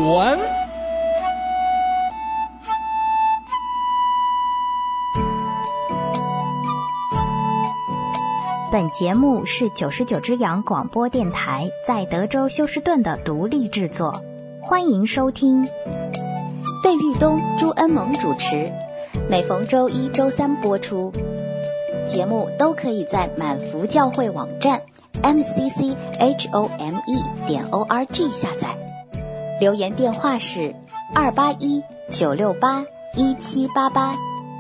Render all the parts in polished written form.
文。 本节目是99只羊广播电台在德州休斯顿的独立制作，欢迎收听。费玉东、朱恩萌主持，每逢周一、周三播出。节目都可以在满福教会网站 mcchome.org 下载。留言电话是281-968-1788。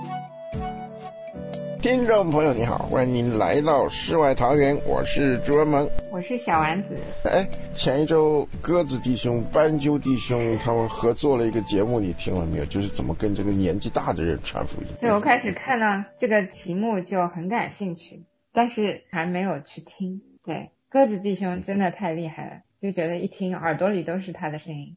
听众朋友你好，欢迎您来到世外桃源，我是朱文萌， 我是小丸子。 前一周鸽子弟兄、斑鸠弟兄他们合作了一个节目，你听了没有？就是怎么跟这个年纪大的人传福音。 对，我开始看到这个题目就很感兴趣，但是还没有去听。对，鸽子弟兄真的太厉害了，就觉得一听耳朵里都是他的声音。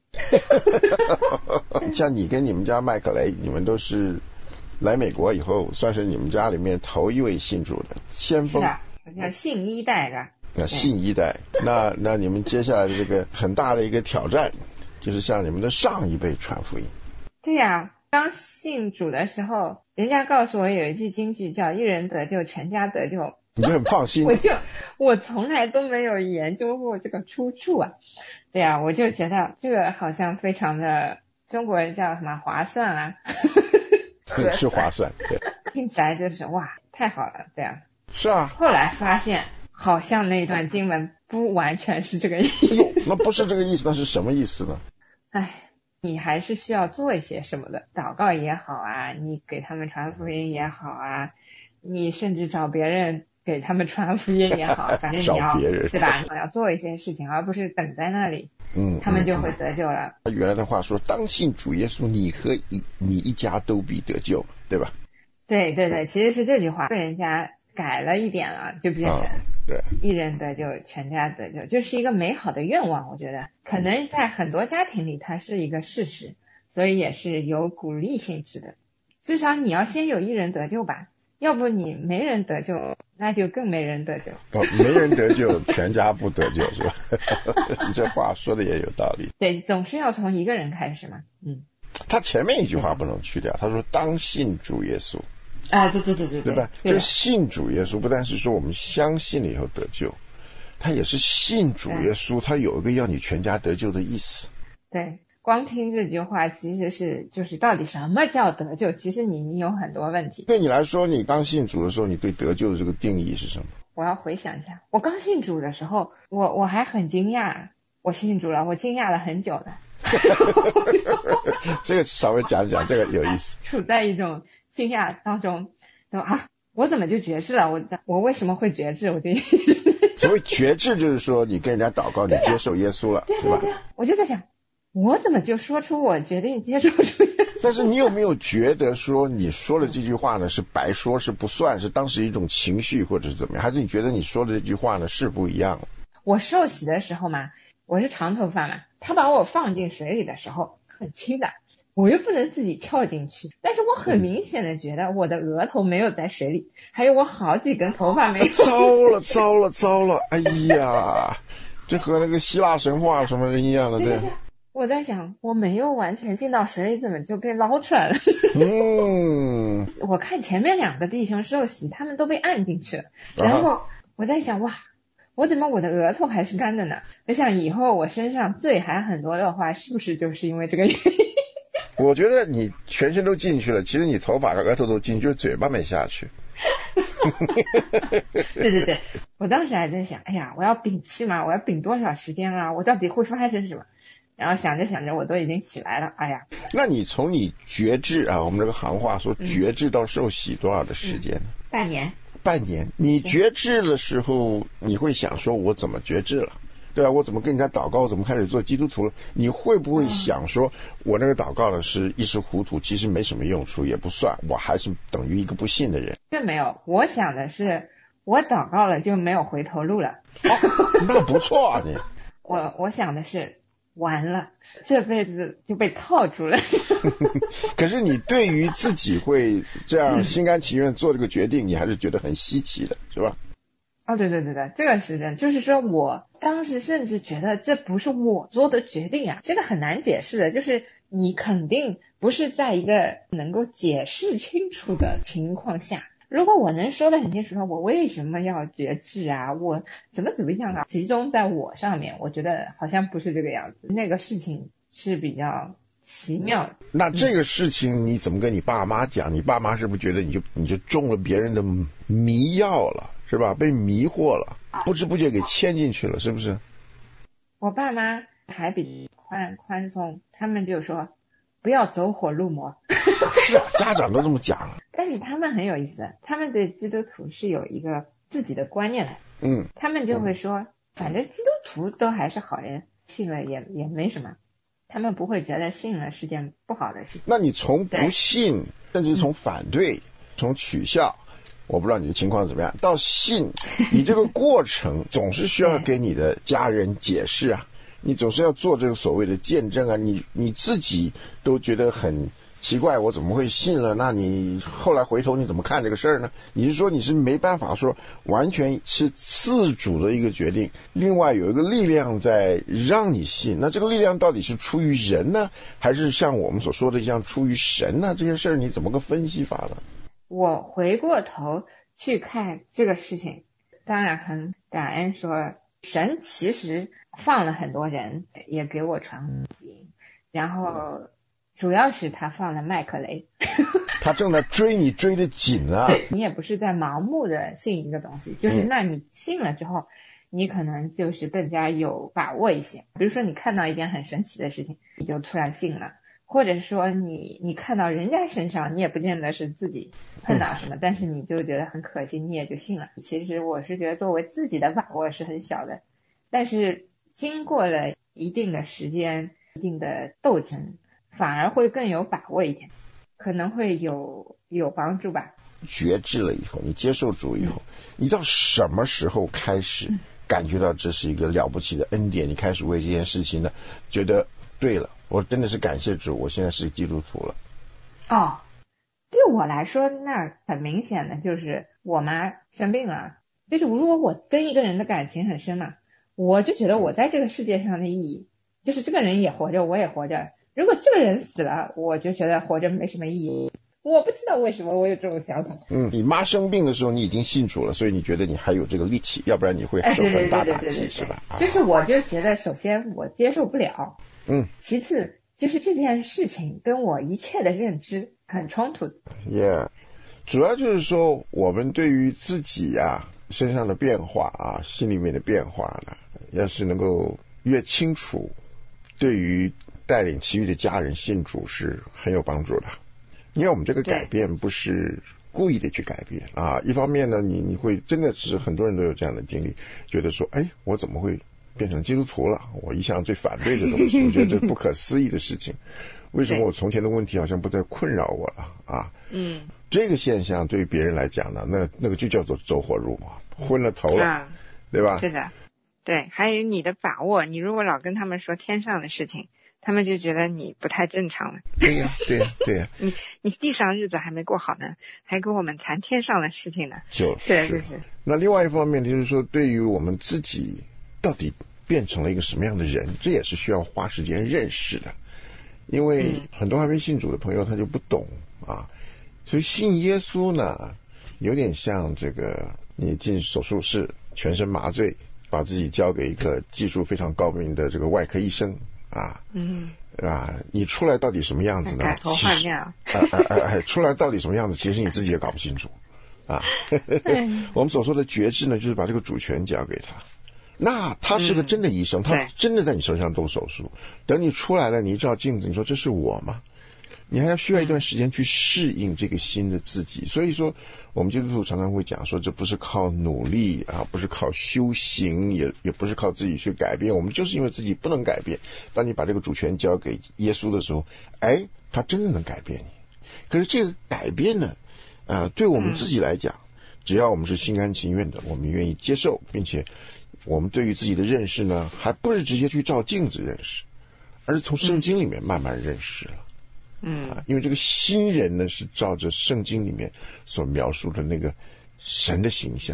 像你跟你们家麦克雷，你们都是来美国以后算是你们家里面头一位信主的先锋。 是的，我叫信一代是吧？ 信一代。那你们接下来的这个很大的一个挑战就是向你们的上一辈传福音。 对呀，刚信主的时候人家告诉我有一句金句叫一人得救全家得救， 你就很放心。 我从来都没有研究过这个出处啊。对呀，我就觉得这个好像非常的中国人叫什么划算啊。 是划算，对， 听起来就是哇太好了。对啊， 是啊。 后来发现好像那段经文不完全是这个意思。 那不是这个意思，那是什么意思呢？ 你还是需要做一些什么的，祷告也好啊，你给他们传福音也好啊，你甚至找别人给他们传福音也好，反正你要对吧？你要做一些事情，而不是等在那里。他们就会得救了。 原来的话说，当信主耶稣，你和你一家都必得救，对吧？ 对对对，其实是这句话被人家改了一点了，就变成对一人得救全家得救，就是一个美好的愿望。我觉得可能在很多家庭里它是一个事实，所以也是有鼓励性质的。至少你要先有一人得救吧，要不你没人得救，那就更没人得救。 没人得救全家不得救是吧？你这话说的也有道理。 对，总是要从一个人开始嘛。 他前面一句话不能去掉，他说当信主耶稣。对吧？就信主耶稣不但是说我们相信了以后得救，他也是信主耶稣，他有一个要你全家得救的意思。 对，光听这句话其实是就是到底什么叫得救，其实你有很多问题。 对你来说，你刚信主的时候，你对得救的这个定义是什么？ 我要回想一下，我刚信主的时候，我还很惊讶，我信主了，我惊讶了很久的。 这个稍微讲讲，这个有意思。 处在一种惊讶当中，我怎么就觉知了？我为什么会觉知？我就所谓觉知就是说你跟人家祷告，你接受耶稣了， 对吧？ 我就在想，我怎么就说出我决定接受主耶稣？ 但是你有没有觉得说你说的这句话呢是白说，是不算，是当时一种情绪或者是怎么样？还是你觉得你说的这句话呢是不一样的？ 我受洗的时候嘛，我是长头发嘛，他把我放进水里的时候很轻的，我又不能自己跳进去，但是我很明显的觉得我的额头没有在水里，还有我好几根头发没有。 糟了！哎呀，这和那个希腊神话什么人一样的，对。 我在想，我没有完全进到水里，怎么就被捞出来了？我看前面两个弟兄受洗，他们都被按进去了，然后我在想，哇，我怎么我的额头还是干的呢？我想以后我身上罪还很多的话，是不是就是因为这个原因？ 我觉得你全身都进去了，其实你头发和额头都进去，就是嘴巴没下去。 对，我当时还在想，哎呀，我要屏气嘛，我要屏多少时间啊？我到底会发生什么？然后想着我都已经起来了，哎呀。 那你从你觉知啊，我们这个行话说觉知到受洗多少的时间？ 半年。 你觉知的时候，你会想说我怎么觉知了？对吧？我怎么跟人家祷告？我怎么开始做基督徒了？你会不会想说我那个祷告的是一时糊涂，其实没什么用处，也不算，我还是等于一个不信的人？ 这没有，我想的是我祷告了就没有回头路了。 那不错啊你。 我想的是完了，这辈子就被套住了。 可是你对于自己会这样心甘情愿做这个决定，你还是觉得很稀奇的，是吧？ 哦，对对对对，这个是真，就是说我当时甚至觉得这不是我做的决定啊，这个很难解释的，就是你肯定不是在一个能够解释清楚的情况下。如果我能说得很清楚说我为什么要觉知啊，我怎么样啊，集中在我上面，我觉得好像不是这个样子，那个事情是比较奇妙的。 那这个事情你怎么跟你爸妈讲？你爸妈是不是觉得你就中了别人的迷药了，是吧？被迷惑了，不知不觉给牵进去了，是不是？ 我爸妈还比宽松，他们就说不要走火入魔。 是啊，家长都这么讲了。 但是他们很有意思，他们对基督徒是有一个自己的观念的。他们就会说，反正基督徒都还是好人，信了也没什么，他们不会觉得信了是件不好的事情。 那你从不信，甚至从反对，从取笑，我不知道你的情况怎么样，到信，你这个过程总是需要给你的家人解释啊，你总是要做这个所谓的见证啊，你自己都觉得很奇怪，我怎么会信了？那你后来回头你怎么看这个事儿呢？你是说你是没办法说完全是自主的一个决定，另外有一个力量在让你信，那这个力量到底是出于人呢，还是像我们所说的一样出于神呢？这些事儿你怎么个分析法呢？ 我回过头去看这个事情，当然很感恩说神其实放了很多人也给我传福音，然后主要是他放了麦克雷他正在追你追得紧啊。 你也不是在盲目的信一个东西，就是那你信了之后你可能就是更加有把握一些，比如说你看到一件很神奇的事情你就突然信了，或者说你看到人家身上你也不见得是自己碰到什么，但是你就觉得很可惜你也就信了。其实我是觉得作为自己的把握是很小的，但是经过了一定的时间一定的斗争反而会更有把握一点，可能会有帮助吧。 觉知了以后，你接受主以后，你到什么时候开始感觉到这是一个了不起的恩典，你开始为这件事情呢觉得对了，我真的是感谢主，我现在是基督徒了。 哦，对我来说那很明显的就是我妈生病了，就是如果我跟一个人的感情很深嘛，我就觉得我在这个世界上的意义就是这个人也活着我也活着，如果这个人死了我就觉得活着没什么意义。我不知道为什么我有这种想法。 你妈生病的时候你已经信主了，所以你觉得你还有这个力气，要不然你会受很大打击，是吧？ 就是我就觉得首先我接受不了，其次就是这件事情跟我一切的认知很冲突。 主要就是说我们对于自己身上的变化心里面的变化呢，要是能够越清楚，对于带领其余的家人信主是很有帮助的。因为我们这个改变不是故意的去改变一方面呢，你会真的是很多人都有这样的经历，觉得说我怎么会变成基督徒了，我一向最反对的东西我觉得这不可思议的事情，为什么我从前的问题好像不再困扰我了这个现象对于别人来讲呢，那个就叫做走火入魔，昏了头了对吧？ 是的，对，还有你的把握，你如果老跟他们说天上的事情，他们就觉得你不太正常了。 对呀你地上日子还没过好呢，还跟我们谈天上的事情呢。就是那另外一方面就是说，对于我们自己到底变成了一个什么样的人，这也是需要花时间认识的。因为很多还没信主的朋友他就不懂所以信耶稣呢有点像这个你进手术室全身麻醉，把自己交给一个技术非常高明的这个外科医生你出来到底什么样子呢？ 改头换面出来到底什么样子其实你自己也搞不清楚我们所说的觉知呢，就是把这个主权交给他，那他是个真的医生，他真的在你身上动手术，等你出来了，你一照镜子，你说这是我吗？你还要需要一段时间去适应这个新的自己。所以说我们基督徒常常会讲说，这不是靠努力不是靠修行，也不是靠自己去改变，我们就是因为自己不能改变，当你把这个主权交给耶稣的时候，他真的能改变你。可是这个改变呢对我们自己来讲，只要我们是心甘情愿的，我们愿意接受，并且我们对于自己的认识呢，还不是直接去照镜子认识，而是从圣经里面慢慢认识了因为这个新人呢是照着圣经里面所描述的那个神的形象，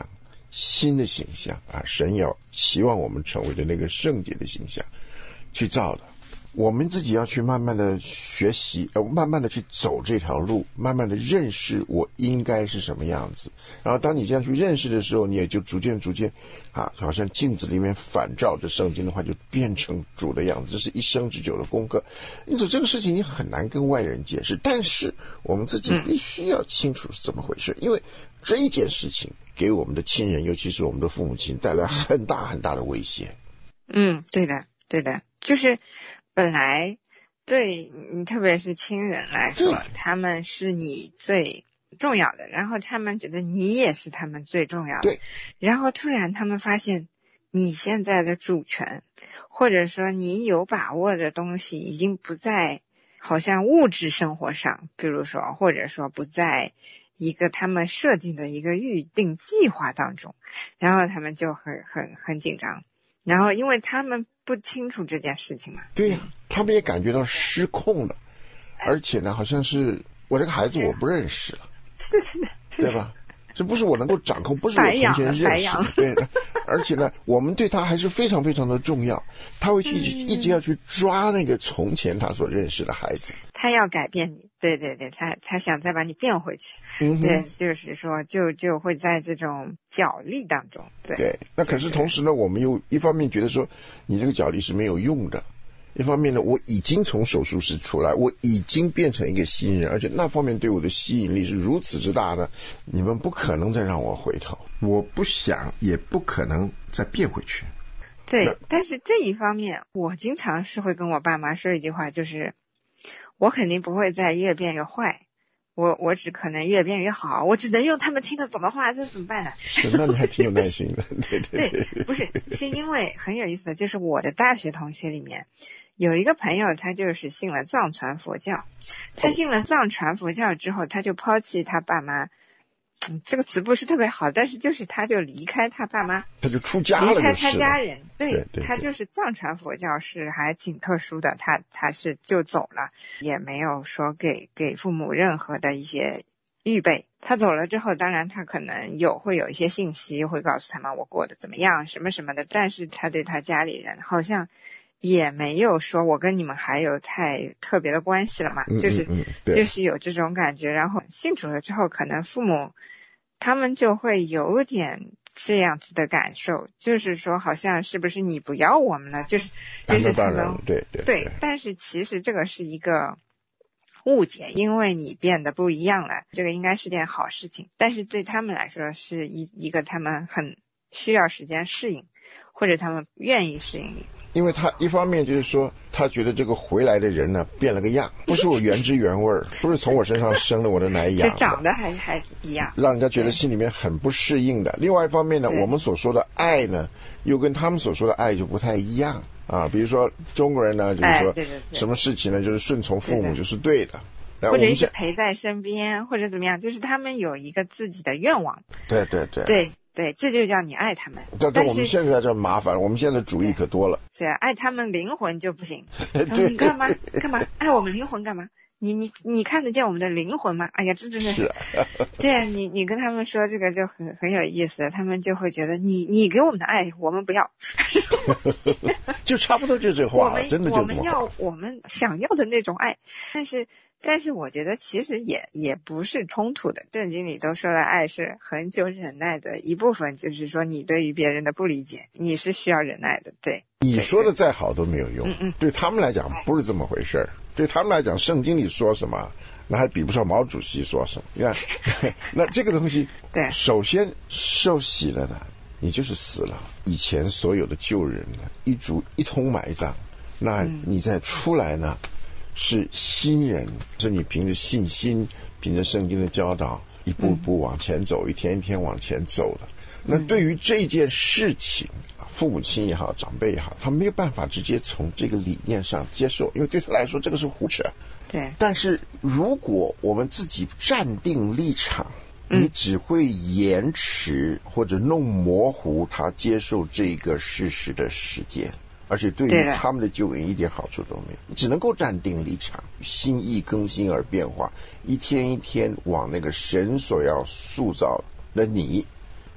新的形象啊，神要期望我们成为的那个圣洁的形象去造的。我们自己要去慢慢的学习，慢慢的去走这条路，慢慢的认识我应该是什么样子。然后当你这样去认识的时候，你也就逐渐啊，好像镜子里面反照着圣经的话，就变成主的样子。这是一生之久的功课。因此这个事情你很难跟外人解释，但是我们自己必须要清楚是怎么回事，因为这一件事情给我们的亲人，尤其是我们的父母亲带来很大很大的威胁。 对的，就是本来对你特别是亲人来说，他们是你最重要的，然后他们觉得你也是他们最重要的， 对， 然后突然他们发现你现在的主权，或者说你有把握的东西已经不在好像物质生活上，比如说或者说不在一个他们设定的一个预定计划当中，然后他们就很紧张，然后因为他们不清楚这件事情嘛， 对呀，他们也感觉到失控了，而且呢，好像是我这个孩子我不认识了， 是的， 对吧？这不是我能够掌控，不是我从前认识的，对的。而且呢，我们对他还是非常非常的重要，他会去一直要去抓那个从前他所认识的孩子， 他要改变你，对，他想再把你变回去，对，就是说就会在这种角力当中，对。 那可是同时呢，我们又一方面觉得说你这个角力是没有用的，一方面呢，我已经从手术室出来，我已经变成一个新人，而且那方面对我的吸引力是如此之大呢，你们不可能再让我回头，我不想也不可能再变回去。 对，但是这一方面我经常是会跟我爸妈说一句话，就是我肯定不会再越变越坏，我只可能越变越好，我只能用他们听得懂的话，这怎么办呢？ 那你还挺有耐心的。对， 不是因为很有意思的，就是我的大学同学里面有一个朋友，他就是信了藏传佛教，他信了藏传佛教之后，他就抛弃他爸妈，这个词不是特别好，但是就是他就离开他爸妈， 他就出家了， 离开他家人， 对， 他就是藏传佛教是还挺特殊的，他是就走了，也没有说给父母任何的一些预备。他走了之后，当然他可能会有一些信息会告诉他们我过得怎么样什么什么的，但是他对他家里人好像也没有说我跟你们还有太特别的关系了嘛，就是有这种感觉。然后信主了之后，可能父母他们就会有点这样子的感受，就是说好像是不是你不要我们了，就是他们对，但是其实这个是一个误解，因为你变得不一样了，这个应该是件好事情，但是对他们来说是一个他们很需要时间适应，或者他们愿意适应你。 因为他一方面就是说他觉得这个回来的人呢变了个样，不是我原汁原味，不是从我身上生了我的奶养的， 就长得还一样， 让人家觉得心里面很不适应的。另外一方面呢，我们所说的爱呢又跟他们所说的爱就不太一样啊。比如说中国人呢就是说什么事情呢就是顺从父母就是对的， 或者一直陪在身边，或者怎么样，就是他们有一个自己的愿望。对，这就叫你爱他们。 但我们现在这麻烦，我们现在主意可多了。 对啊，爱他们灵魂就不行。你干嘛爱我们灵魂干嘛？你看得见我们的灵魂吗？哎呀，这真的是。对啊，你跟他们说这个就很有意思，他们就会觉得你给我们的爱我们不要。 就差不多就这话，真的就这么话。 我们要我们想要的那种爱，但是我觉得其实也不是冲突的，圣经里都说了爱是很久忍耐的一部分，就是说你对于别人的不理解你是需要忍耐的。对， 你说的再好都没有用，对他们来讲不是这么回事，对他们来讲圣经里说什么那还比不上毛主席说什么。你看那这个东西对，首先受洗了呢你就是死了，以前所有的旧人呢一同埋葬，那你再出来呢是新人，是你凭着信心凭着圣经的教导一步步往前走，一天一天往前走的。那对于这件事情父母亲也好长辈也好，他没有办法直接从这个理念上接受，因为对他来说这个是胡扯。 对， 但是如果我们自己站定立场，你只会延迟或者弄模糊他接受这个事实的时间，而且对于他们的救恩一点好处都没有，只能够站定立场，心意更新而变化，一天一天往那个神所要塑造的你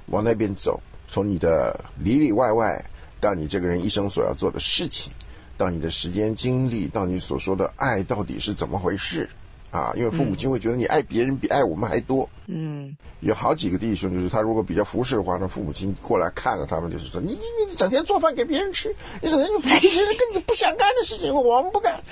往那边走，从你的里里外外到你这个人一生所要做的事情，到你的时间精力，到你所说的爱到底是怎么回事啊？因为父母亲会觉得你爱别人比爱我们还多。有好几个弟兄，就是他如果比较服侍的话，那父母亲过来看了他们，就是说你整天做饭给别人吃，你整天就做一些跟你不相干的事情，我们不干。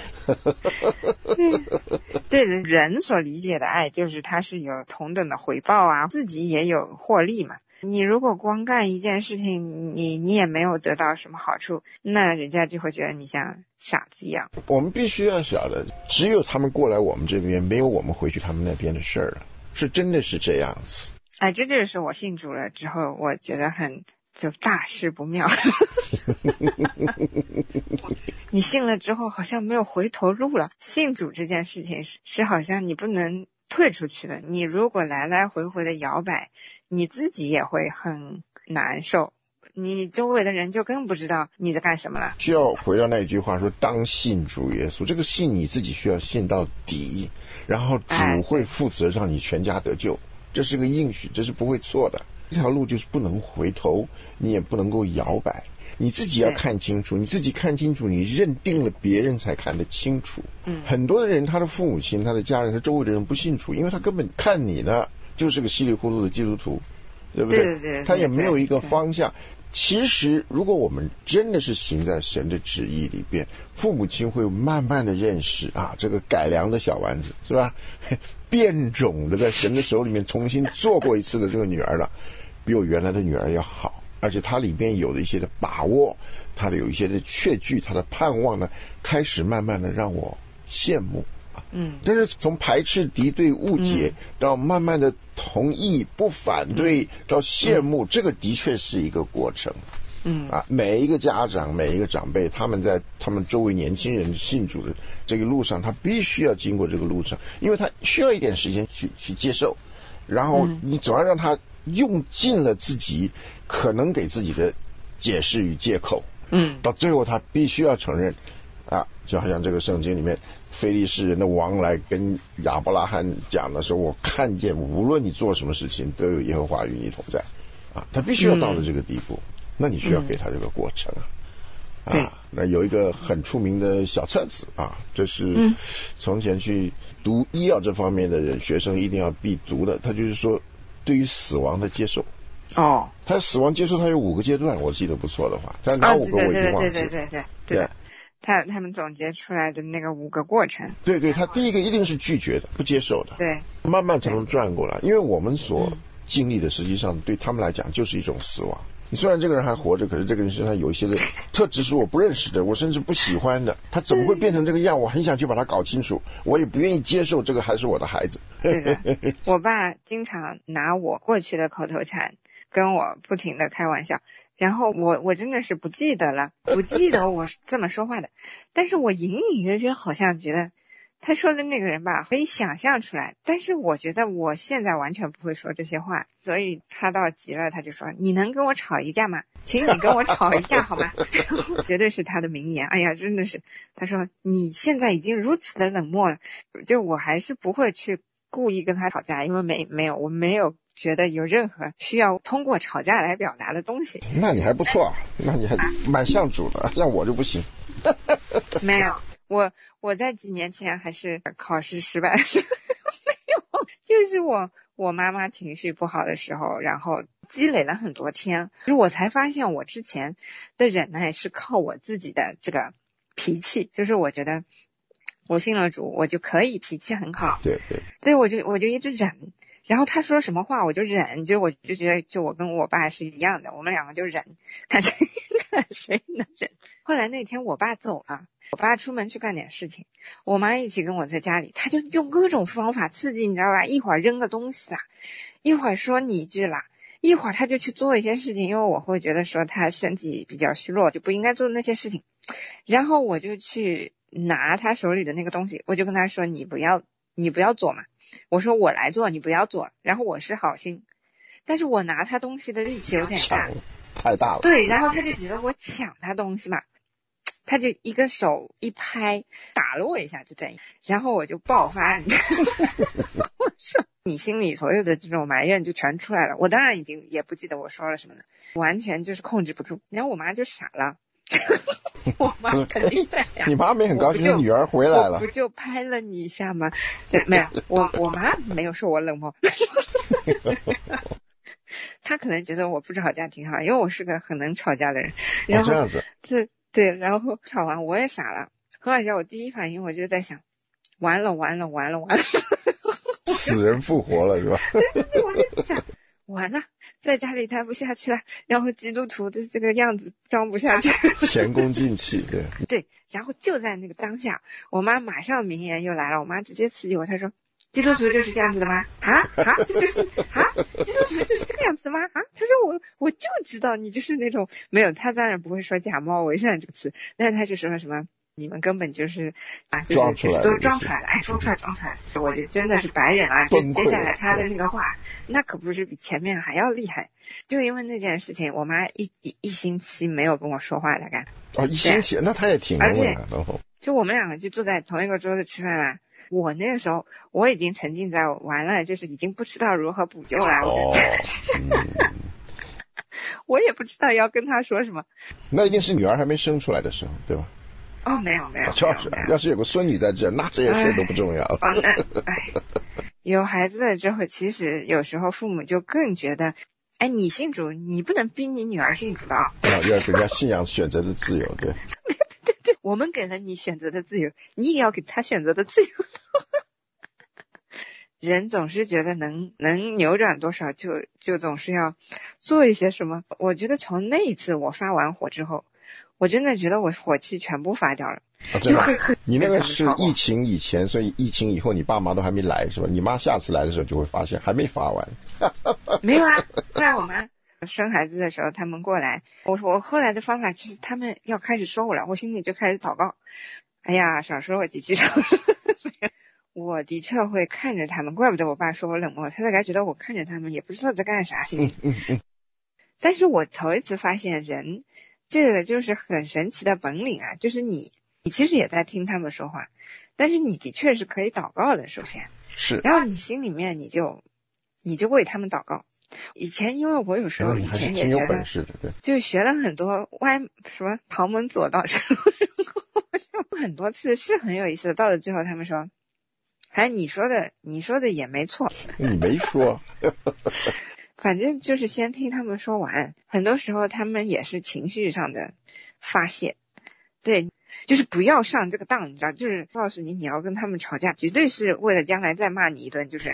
对人所理解的爱，就是他是有同等的回报啊，自己也有获利嘛。你如果光干一件事情，你也没有得到什么好处，那人家就会觉得你像傻子一样。 我们必须要晓得，只有他们过来我们这边，没有我们回去他们那边的事儿了，是真的是这样子。 哎，这就是我信主了之后，我觉得就大事不妙。你信了之后好像没有回头路了。信主这件事情是好像你不能退出去的，你如果来来回回的摇摆，你自己也会很难受，你周围的人就更不知道你在干什么了。 需要回到那一句话说，当信主耶稣，这个信你自己需要信到底，然后主会负责让你全家得救，这是个应许，这是不会错的。这条路就是不能回头，你也不能够摇摆，你自己要看清楚，你自己看清楚，你认定了，别人才看得清楚。很多的人，他的父母亲、他的家人、他周围的人不信主，因为他根本看你呢就是个稀里糊涂的基督徒，对不对？对，他也没有一个方向。其实如果我们真的是行在神的旨意里边，父母亲会慢慢的认识啊，这个改良的小丸子是吧，变种的在神的手里面重新做过一次的这个女儿了，比我原来的女儿要好，而且它里面有的一些的把握，它的有一些的确据，它的盼望呢，开始慢慢的让我羡慕。但是从排斥、敌对、误解到慢慢的同意、不反对到羡慕，这个的确是一个过程。每一个家长、每一个长辈，他们在他们周围年轻人信主的这个路上，他必须要经过这个路程，因为他需要一点时间去接受，然后你总要让他用尽了自己可能给自己的解释与借口，到最后他必须要承认啊，就好像这个圣经里面非利士人的王来跟亚伯拉罕讲的时候，我看见无论你做什么事情都有耶和华与你同在啊，他必须要到了这个地步，那你需要给他这个过程啊。那有一个很出名的小册子啊，这是从前去读医药这方面的人学生一定要必读的，他就是说对于死亡的接受。他死亡接受他有5个阶段，我记得不错的话，但哪5个我已经忘记了。 对，他们总结出来的那个5个过程。 对，他第一个一定是拒绝的，不接受的。 对， 慢慢才能转过来，因为我们所经历的实际上对他们来讲就是一种死亡。你虽然这个人还活着，可是这个人身上有一些的特质是我不认识的，我甚至不喜欢的，他怎么会变成这个样？我很想去把他搞清楚，我也不愿意接受这个还是我的孩子。 对的，我爸经常拿我过去的口头禅跟我不停的开玩笑，然后我真的是不记得了，不记得我这么说话的，但是我隐隐约约好像觉得他说的那个人吧，可以想象出来，但是我觉得我现在完全不会说这些话，所以他到急了，他就说你能跟我吵一架吗？请你跟我吵一架好吗？绝对是他的名言。哎呀，真的是，他说你现在已经如此的冷漠了，就我还是不会去故意跟他吵架，因为我没有觉得有任何需要通过吵架来表达的东西。 那你还不错，那你还蛮像主的，像我就不行。 没有，我在几年前还是考试失败，没有，就是我妈妈情绪不好的时候，然后积累了很多天，我才发现我之前的忍耐是靠我自己的这个脾气，就是我觉得我信了主，我就可以脾气很好，对，我就一直忍，然后他说什么话我就忍，我就觉得就我跟我爸是一样的，我们2个就忍，看谁能忍。后来那天我爸走了，我爸出门去干点事情，我妈一起跟我在家里，他就用各种方法刺激，你知道吧，一会儿扔个东西啦，一会儿说你一句啦，一会儿他就去做一些事情，因为我会觉得说他身体比较虚弱，就不应该做那些事情，然后我就去拿他手里的那个东西，我就跟他说你不要做嘛，我说我来做，你不要做，然后我是好心，但是我拿他东西的力气有点大， 太大了。对， 然后他就觉得我抢他东西嘛，他就一个手一拍打了我一下就等于，然后我就爆发，我说你心里所有的这种埋怨就全出来了。我当然已经也不记得我说了什么了，完全就是控制不住。然后我妈就傻了。我妈肯定在想， 你妈没很高兴女儿回来了， 我不就拍了你一下吗？对，没有，我妈没有说我冷漠。她可能觉得我不吵架挺好，因为我是个很能吵架的人。然后这样子， 对，然后吵完我也傻了。很好笑，我第一反应我就在想，完了， 死人复活了是吧？ 对，我就想完了，在家里待不下去了，然后基督徒的这个样子装不下去， 前功尽弃， 对，然后就在那个当下，我妈马上名言又来了，我妈直接刺激我，她说基督徒就是这样子的吗？这就是基督徒就是这个样子的吗？她说我就知道你就是那种没有，她当然不会说假冒伪善这个词，但是她就说什么你们根本就是就是都装出来了，装出来，我就真的是白忍了。就接下来他的那个话，那可不是比前面还要厉害。就因为那件事情，我妈一星期没有跟我说话，大概一星期，那她也挺能稳的。 就我们两个就坐在同一个桌子吃饭嘛。我那个时候我已经沉浸在完了，就是已经不知道如何补救了。我也不知道要跟他说什么。 那一定是女儿还没生出来的时候，对吧？ 没有， 要是有个孙女在这，那这些事都不重要。 有孩子了之后，其实有时候父母就更觉得，你信主，你不能逼你女儿信主的。 要给人家信仰选择的自由，对。 对，我们给了你选择的自由，你也要给他选择的自由。人总是觉得能扭转多少，就总是要做一些什么。我觉得从那一次我发完火之后，我真的觉得我火气全部发掉了。 真的？你那个是疫情以前，所以疫情以后你爸妈都还没来是吧？你妈下次来的时候就会发现还没发完。 没有啊，后来我妈生孩子的时候他们过来，我后来的方法就是他们要开始说我了，我心里就开始祷告，哎呀少说我几句。我的确会看着他们，怪不得我爸说我冷漠，他大概觉得我看着他们也不知道在干啥心里。但是我头一次发现人这个就是很神奇的本领啊，就是你其实也在听他们说话，但是你的确是可以祷告的，首先是， 然后你心里面你就为他们祷告。以前因为我有时候以前也觉得就学了很多什么旁门左道之路，很多次是很有意思的。到了最后他们说，你说的也没错， 你没说。 反正就是先听他们说完，很多时候他们也是情绪上的发泄。对，就是不要上这个当，你知道，就是告诉你要跟他们吵架，绝对是为了将来再骂你一顿，就是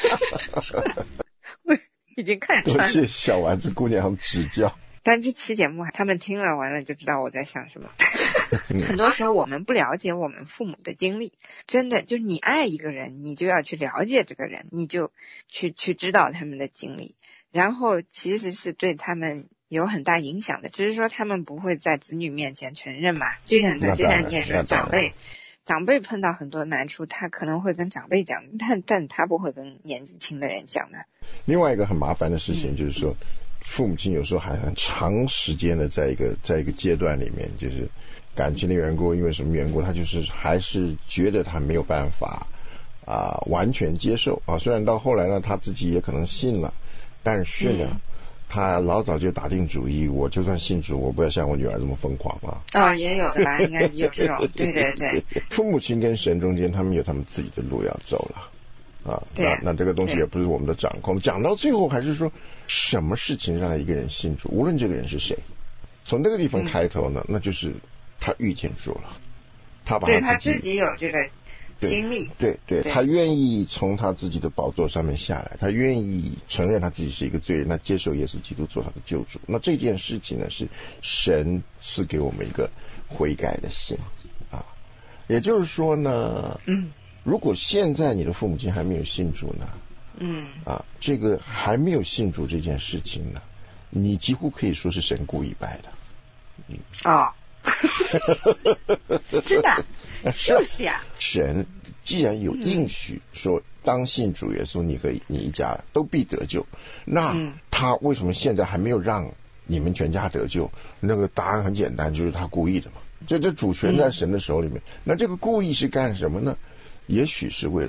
我已经看穿了。 多谢小丸子姑娘指教。 但这期节目他们听了完了就知道我在想什么。很多时候我们不了解我们父母的经历，真的就你爱一个人，你就要去了解这个人，你就去知道他们的经历，然后其实是对他们有很大影响的，只是说他们不会在子女面前承认嘛。就像你也是长辈碰到很多难处，他可能会跟长辈讲，但他不会跟年纪轻的人讲的。 另外一个很麻烦的事情就是说，父母亲有时候还很长时间的在一个阶段里面，就是感情的缘故，因为什么缘故，他就是还是觉得他没有办法完全接受虽然到后来呢他自己也可能信了，但是呢他老早就打定主意，我就算信主，我不要像我女儿这么疯狂也有的吧，应该有这种。对。 父母亲跟神中间他们有他们自己的路要走了那这个东西也不是我们的掌控。讲到最后还是说什么事情让一个人信主，无论这个人是谁，从这个地方开头呢，那就是他遇见主了，他把他自己有这个经历， 对，他愿意从他自己的宝座上面下来，他愿意承认他自己是一个罪人，他接受耶稣基督做他的救主。那这件事情呢，是神赐给我们一个悔改的心也就是说呢如果现在你的父母亲还没有信主呢这个还没有信主这件事情呢，你几乎可以说是神故意摆的真的就是呀。 神既然有应许说当信主耶稣，你和你一家都必得救，那他为什么现在还没有让你们全家得救？那个答案很简单，就是他故意的嘛。这主权在神的手里面那这个故意是干什么呢？也许是为了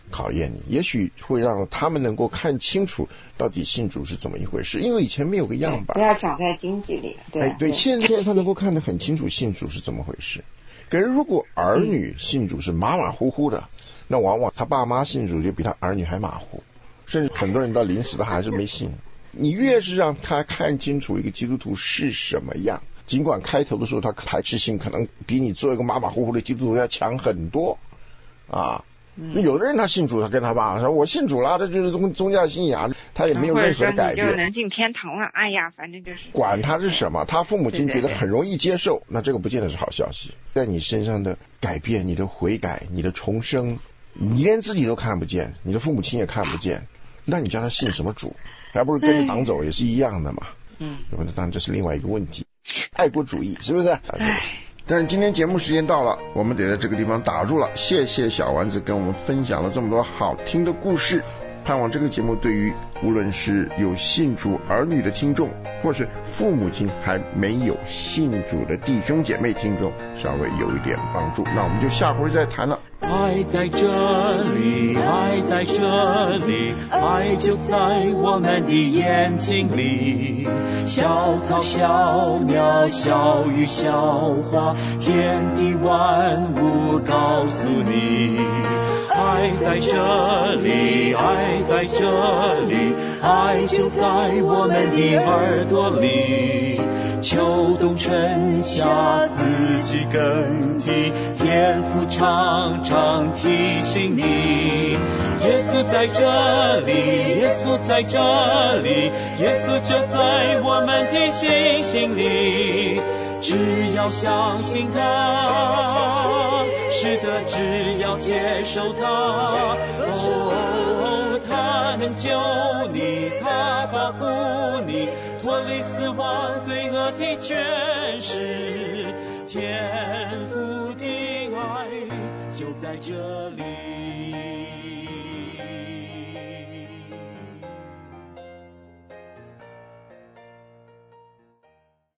考验你，也许会让他们能够看清楚到底信主是怎么一回事，因为以前没有个样板， 不要长在荆棘里。 对，现在他能够看得很清楚信主是怎么回事。可是如果儿女信主是马马虎虎的，那往往他爸妈信主就比他儿女还马虎，甚至很多人到临死他还是没信。你越是让他看清楚一个基督徒是什么样，尽管开头的时候他排斥性可能比你做一个马马虎虎的基督徒要强很多啊。有的人他信主，他跟他爸说我信主了，这就是宗教信仰，他也没有任何的改变， 你就能进天堂了。哎呀，反正就是管他是什么，他父母亲觉得很容易接受，那这个不见得是好消息。在你身上的改变，你的悔改，你的重生，你连自己都看不见，你的父母亲也看不见，那你叫他信什么主？还不如跟着党走也是一样的嘛。当然这是另外一个问题，爱国主义是不是？但是今天节目时间到了，我们得在这个地方打住了。谢谢小丸子跟我们分享了这么多好听的故事，盼望这个节目对于无论是有信主儿女的听众，或是父母亲还没有信主的弟兄姐妹听众稍微有一点帮助。那我们就下回再谈了。 爱在这里，爱在这里，爱就在我们的眼睛里。小草小鸟小鱼小花，天地万物告诉你，爱在这里，爱在这里，爱就在我们的耳朵里。秋冬春夏四季更替，天父常常提醒你，耶稣在这里，耶稣在这里，耶稣就在我们的心里。只要相信他，是的，只要接受他，他能救你，他保护你，脱离死亡罪恶的权势，天父的爱就在这里。